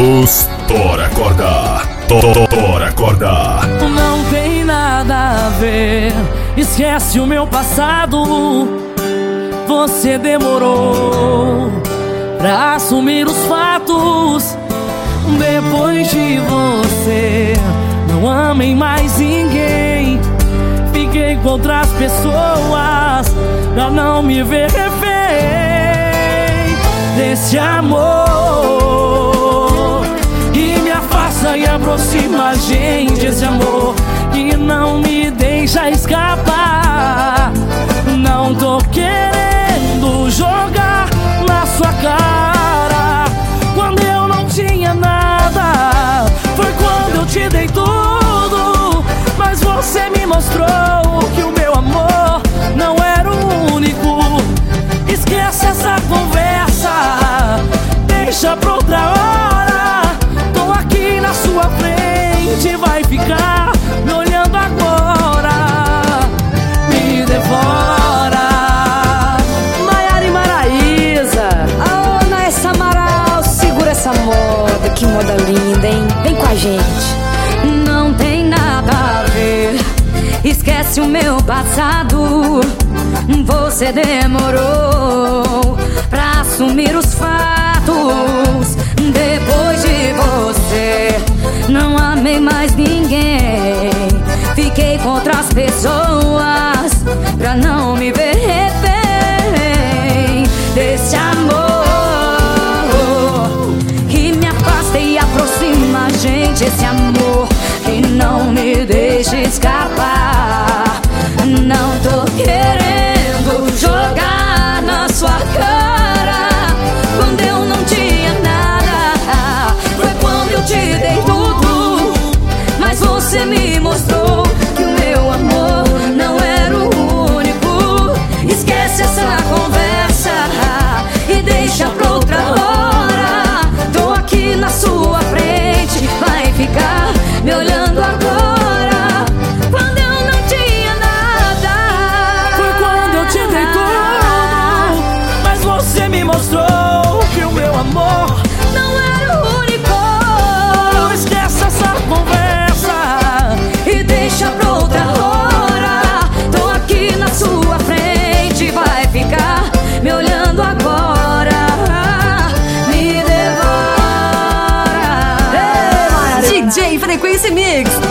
Tora Corda. Tora Corda. Não tem nada a ver, esquece o meu passado. Você demorou pra assumir os fatos. Depois de você, não amei mais ninguém. Fiquei com outras pessoas pra não me ver refém desse amor que me afasta e aproxima a gente. Esse amor que não me deixa escapar. Não tô querendo jogar na sua cara quando eu não tinha nada. Foi quando eu te dei tudo, mas você me mostrou que o meu amor não era o único. Esquece essa conversa, deixa pra outra hora. Tô aqui na sua frente, vai ficar me olhando agora. Me devora. Maiara e Maraísa. Ah, Naessa Amaral, segura essa moda. Que moda linda, hein? Vem com a gente. Não tem nada a ver, esquece o meu passado. Você demorou pra assumir os fatos. Depois de você, não amei mais ninguém. Fiquei com outras pessoas pra não me ver refém desse amor que me afasta e aproxima a gente. Esse amor que não me deixa escapar. Não tô querendo jogar na sua cara quando eu não tinha nada. Foi quando eu te dei tudo, mas você me mostrou que o meu amor não era o único. Esquece essa conversa e deixa pra outra hora. Tô aqui na sua frente, vai ficar me olhando agora quando eu não tinha nada. Foi quando eu te dei tudo, mas você me mostrou que o meu amor Não era o único. não. Esquece essa conversa E deixa pra outra hora. Tô aqui na sua frente, vai ficar me olhando agora. Me devora. DJ Frequência Mix.